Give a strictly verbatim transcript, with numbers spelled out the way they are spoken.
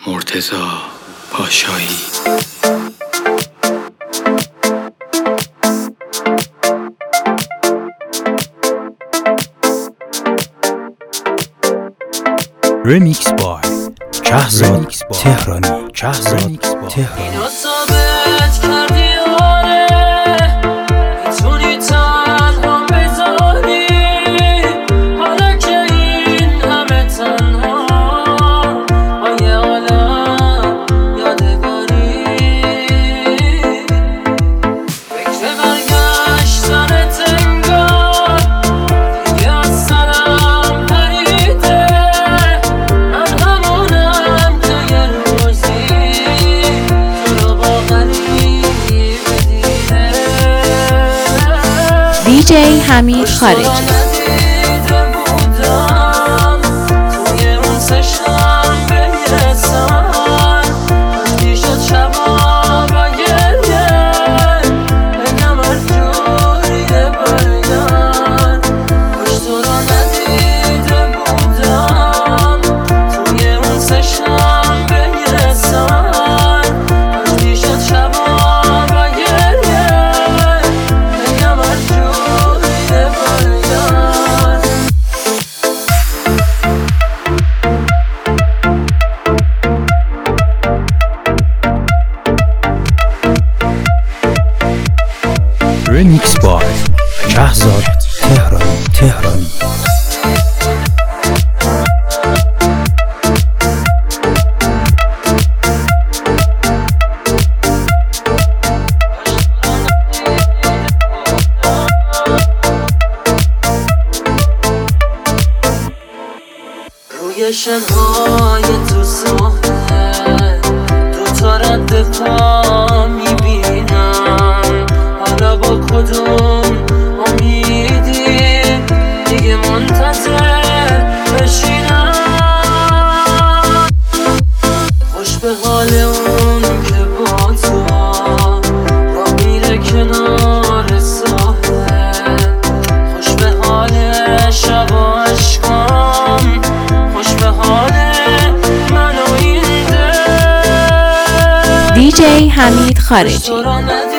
مرتضی پاشایی. رمیکس بای شهزاد تهرانی. شهزاد تهرانی. دیجی حمید خارجی. رمیکس بای شهزاد تهرانی. تهرانی. روی شنهای تو ساحل دو تا رد پا میبینم، حالا با کدوم امیدی دیگه منتظر بشینم؟ خوش به حال اون که با تو را میره کنار ساحل، خوش به حال شب و عشقام، خوش به حال من و این دل. دیجی حمید خارجی.